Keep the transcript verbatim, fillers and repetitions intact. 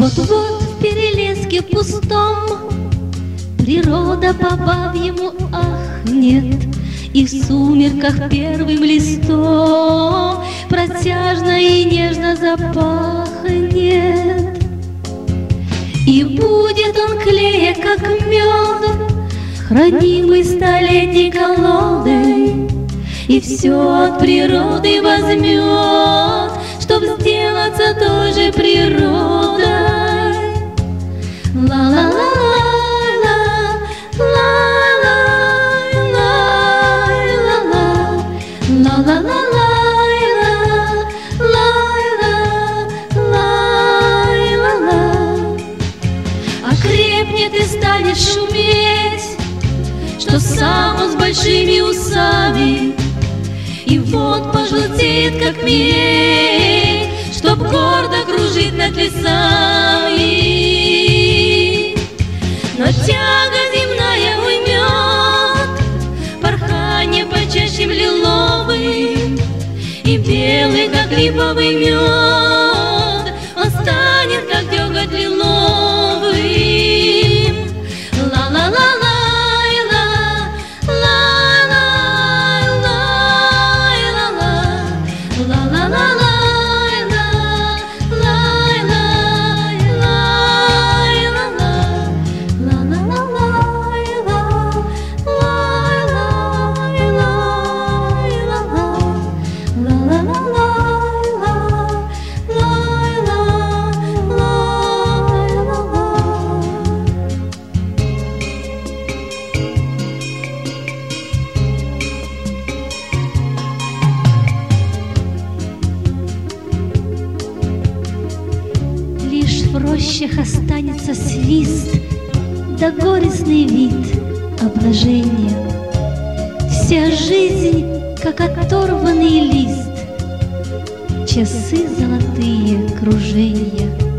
Вот-вот в перелеске пустом природа по-бабьему ахнет, и в сумерках первым листом протяжно и нежно запахнет. И будет он клея, как мед, хранимый столетней колодой, и все от природы возьмет, чтоб сделаться той же природой. Ла-ла-ла-ла, ла-ла-ла-ла, ла-ла-ла-ла, окрепнет и станет шуметь, что сам он с большими усами, и вот пожелтеет, как медь, чтоб гордо кружить над лесами. Но тяга земная уймет порханье по чащам лиловым, и белый, как липовый мед, он станет, как деготь лиловым. Ла-ла-ла-ла. В рощах останется свист да горестный вид обнажения. Вся жизнь, как оторванный лист, часы золотые кружения.